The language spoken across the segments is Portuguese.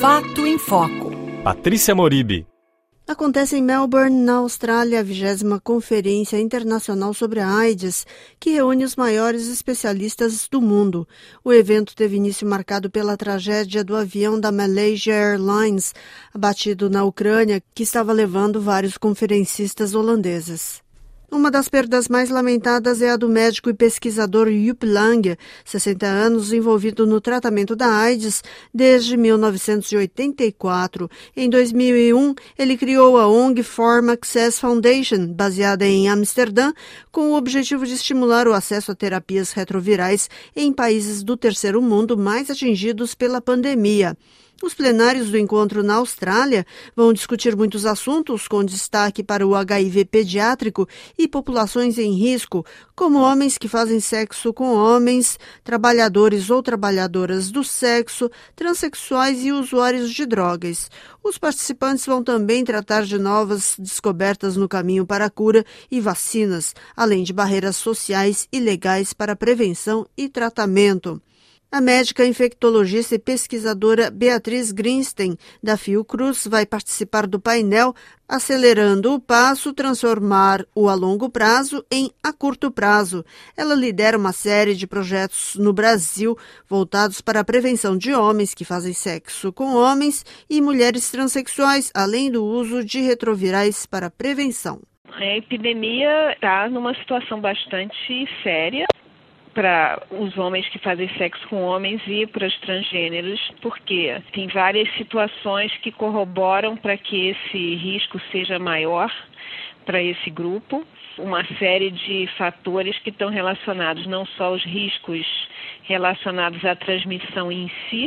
Fato em Foco. Patrícia Moribe. Acontece em Melbourne, na Austrália, a 20ª Conferência Internacional sobre a AIDS, que reúne os maiores especialistas do mundo. O evento teve início marcado pela tragédia do avião da Malaysia Airlines, abatido na Ucrânia, que estava levando vários conferencistas holandeses. Uma das perdas mais lamentadas é a do médico e pesquisador Joep Lange, 60 anos, envolvido no tratamento da AIDS desde 1984. Em 2001, ele criou a ONG Form Access Foundation, baseada em Amsterdã, com o objetivo de estimular o acesso a terapias retrovirais em países do terceiro mundo mais atingidos pela pandemia. Os plenários do encontro na Austrália vão discutir muitos assuntos, com destaque para o HIV pediátrico e populações em risco, como homens que fazem sexo com homens, trabalhadores ou trabalhadoras do sexo, transexuais e usuários de drogas. Os participantes vão também tratar de novas descobertas no caminho para a cura e vacinas, além de barreiras sociais e legais para prevenção e tratamento. A médica infectologista e pesquisadora Beatriz Grinstein, da Fiocruz, vai participar do painel Acelerando o Passo, Transformar o a Longo Prazo em a Curto Prazo. Ela lidera uma série de projetos no Brasil voltados para a prevenção de homens que fazem sexo com homens e mulheres transexuais, além do uso de retrovirais para prevenção. A epidemia está numa situação bastante séria para os homens que fazem sexo com homens e para os transgêneros, porque tem várias situações que corroboram para que esse risco seja maior para esse grupo. Uma série de fatores que estão relacionados não só aos riscos relacionados à transmissão em si,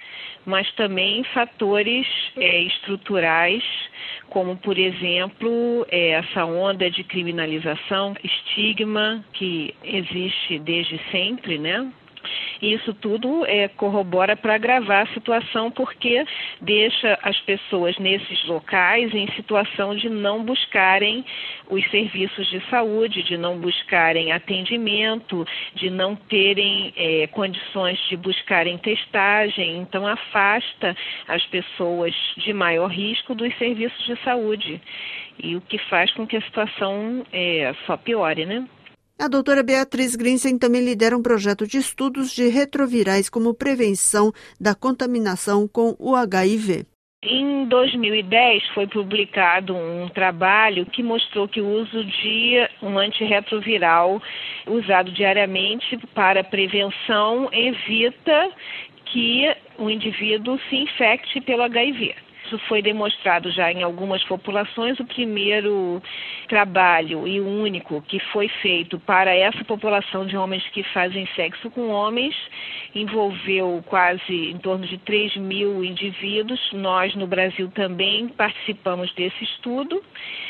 mas também fatores estruturais, como, por exemplo, essa onda de criminalização, estigma que existe desde sempre, né? Isso tudo corrobora para agravar a situação, porque deixa as pessoas nesses locais em situação de não buscarem os serviços de saúde, de não buscarem atendimento, de não terem condições de buscarem testagem. Então, afasta as pessoas de maior risco dos serviços de saúde, e o que faz com que a situação só piore, né? A doutora Beatriz Grinstein também lidera um projeto de estudos de retrovirais como prevenção da contaminação com o HIV. Em 2010 foi publicado um trabalho que mostrou que o uso de um antirretroviral usado diariamente para prevenção evita que o indivíduo se infecte pelo HIV. Isso foi demonstrado já em algumas populações. O primeiro trabalho e o único que foi feito para essa população de homens que fazem sexo com homens envolveu quase em torno de 3.000 indivíduos. Nós, no Brasil, também participamos desse estudo.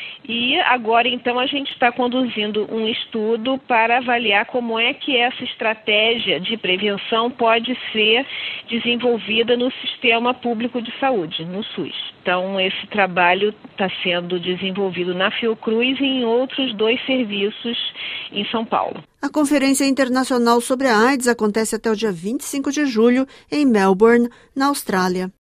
E agora, então, a gente está conduzindo um estudo para avaliar como é que essa estratégia de prevenção pode ser desenvolvida no sistema público de saúde, no SUS. Então, esse trabalho está sendo desenvolvido na Fiocruz e em outros 2 serviços em São Paulo. A Conferência Internacional sobre a AIDS acontece até o dia 25 de julho em Melbourne, na Austrália.